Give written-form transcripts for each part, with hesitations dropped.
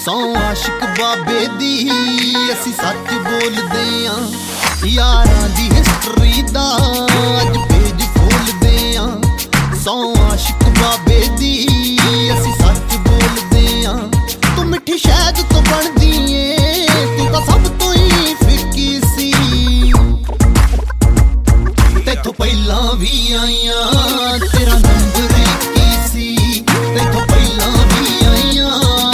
सौ आशिक बाबे दी असी सच बोलदे आं यारां दी हिस्टरी दा अज पेज खोलदे आं सौ आशिक बाबे दी असी सच बोलदे आं तू मिठी शहद तो बनदी ऐ तू तां सब तो ही फिक्की सी तैथों पहलां भी आईयां तेरा नंबर की सी तैथों पहलां भी आईयां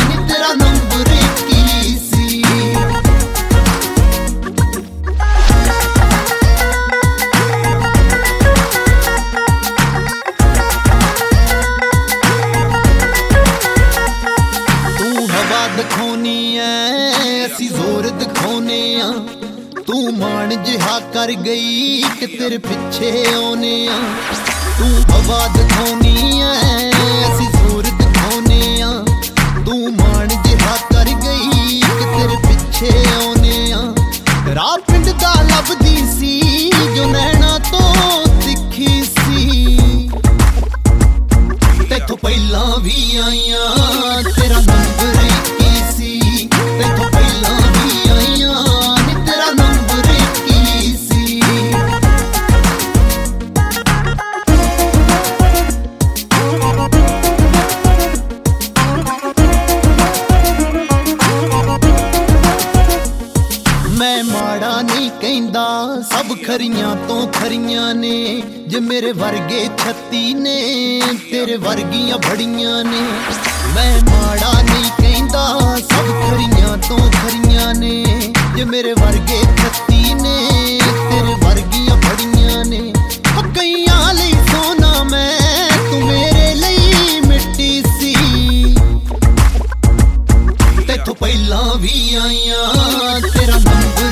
दिखाने ऐसी जोर दिखाने तू मान जिहा कर गई कि तेरे पिछे आने तू हवा दिखानी ऐसी जोर दिखाने तू मान जिहा कर गई कि तेरे पिछे आने राह पिंड दा लभदी सी जो नैना तो दिखी सी तैथों पहलां भी आईयां तेरा नंबर सब खरियां तो खरियां ने जे मेरे वर्गे 36 ने तेरे वर्गियां बड़ियां ने मैं माड़ा नहीं कहंदा सब खरियां तो खरियां ने जे मेरे वर्गे 36 ने तेरे वर्गियां बड़ियां ने कईयां लई सोना मैं तू मेरे लई मिट्टी सी तैथों पहलां भी आईयां तेरा नंबर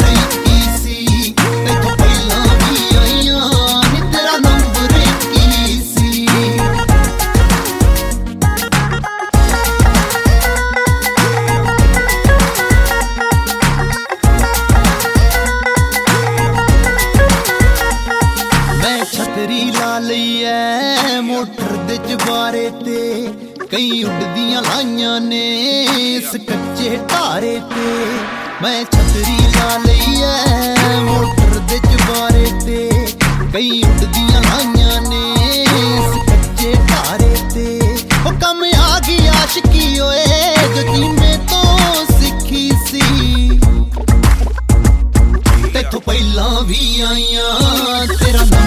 मोटर दे जबारे ते कई उड़दियां लाइयां ने इस कच्चे ढारे ते मैं छतरी ला लई ऐ मोटर दे जबारे ते कई उड़दियां लाइयां ने इस कच्चे ढारे ते ओ कम आ गई आशिकी ओए जो में तो सिखी सी तैथों पहलां भी आईयां तेरा